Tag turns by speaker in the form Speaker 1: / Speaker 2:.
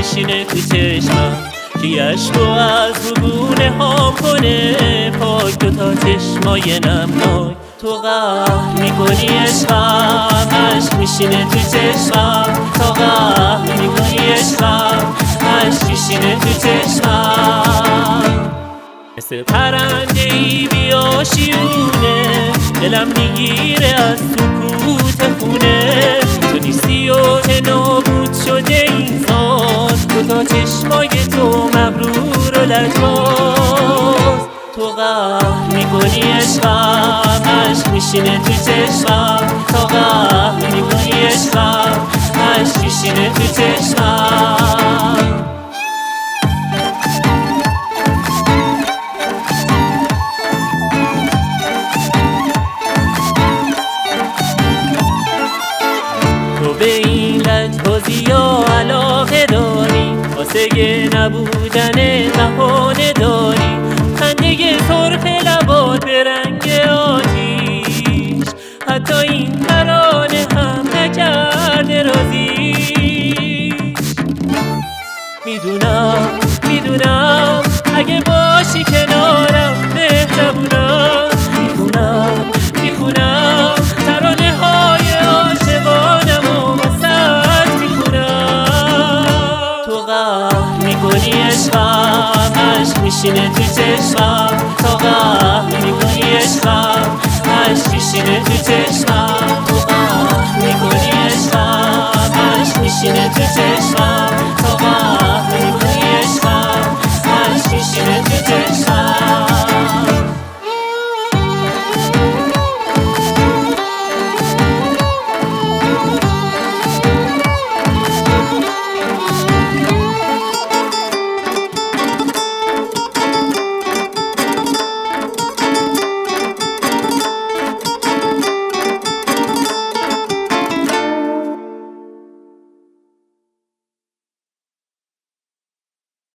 Speaker 1: میشینه تو چشمم کی عشقو از روبونه ها کنه پاک دوتا چشمای نمناک تو قهر میکنی عشقم عشق میشینه تو چشمم تا قهر میکنی عشقم عشق میشینه تو چشمم مثل پرنده ای بیاشیونه دلم میگیره از سکوت خونه تو نیستی و که نابود شده این ساز دوتا چشمای تو مبرور و لجباز تو قهر میکنی عشقم عشق میشینه تو چشمم تا قهر میکنی عشقم عشق میشینه تو چشمم تو به این لجبازی یا علاقه داری واسه نبودن بهانه داری خنده سرخ لبات به رنگ آتیش حتی این ترانه هم نکرده رازیش میدونم اگه باشی کنارم مهربونم میخونم ترانه های عاشقانم و واسط میخونم تو قهر میکنی عشقم عشق میشینه تو چشمم تا قهر میکنی عشقم عشق میشینه تو چشمم تو قهر میکنی عشقم عشق میشینه تو چشمم